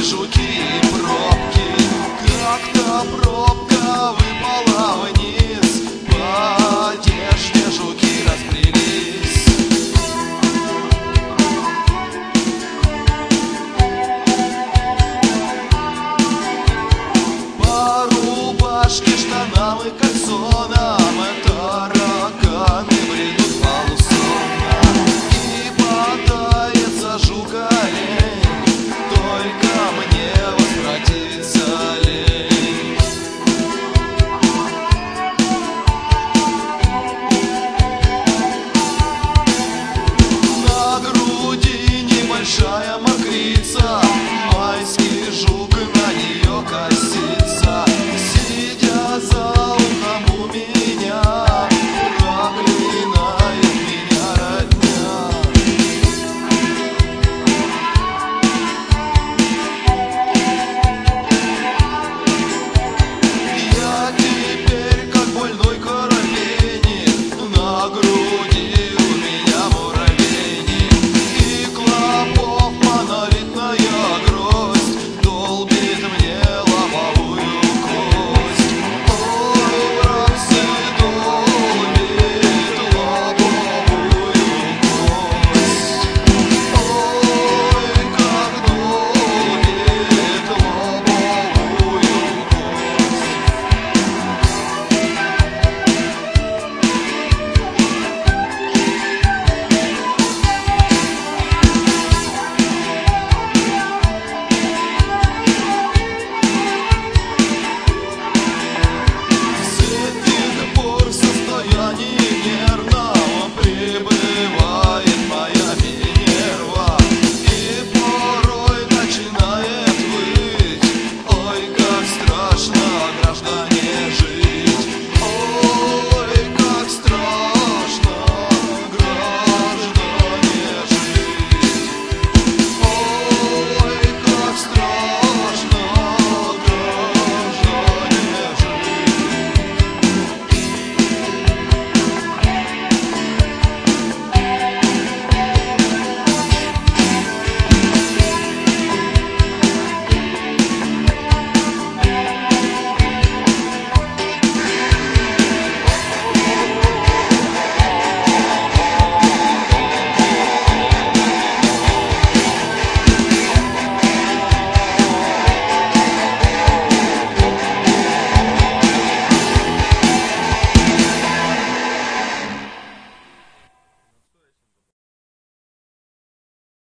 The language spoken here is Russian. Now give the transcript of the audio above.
жуки и пробки. Как-то пробка выпала вниз, по одежде жуки разбрелись. По рубашке, штанам и кальсонам тараканы бредут полусонно. И мотается жук-олень, только мне воспротивиться лень. На груди небольшая мокрица, майский жук на нее косится. Сидя за ухом у меня, проклинает меня родня. Я теперь как больной коровейник, на груди у меня муравейник. И клопов монолитная гроздь долбит мне лобовую кость. Ой, братцы, долбит лобовую кость. Ой, как долбит лобовую кость. С этих пор в состоянии нервном пребываю.